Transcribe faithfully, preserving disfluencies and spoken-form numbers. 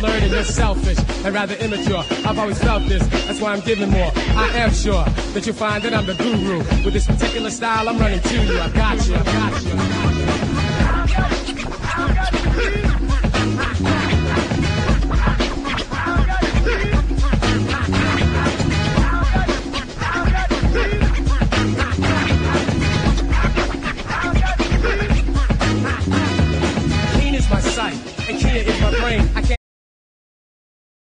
alert and you're selfish and rather immature. I've always felt this, that's why I'm giving more. I am sure that you'll find that I'm the guru. With this particular style, I'm running to you. I got you, I got you. I got you.